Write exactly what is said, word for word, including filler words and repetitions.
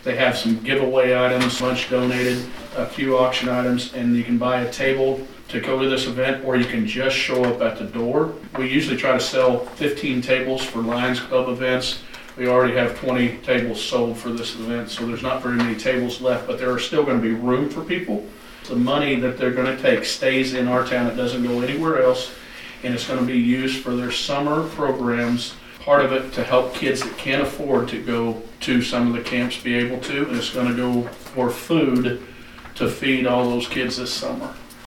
They have some giveaway items, lunch donated, a few auction items, and you can buy a table to go to this event, or you can just show up at the door. We usually try to sell fifteen tables for Lions Club events. We already have twenty tables sold for this event, so there's not very many tables left, but there are still going to be room for people. The money that they're going to take stays in our town. It doesn't go anywhere else, and it's going to be used for their summer programs. Part of it to help kids that can't afford to go to some of the camps be able to, and it's going to go for food to feed all those kids this summer.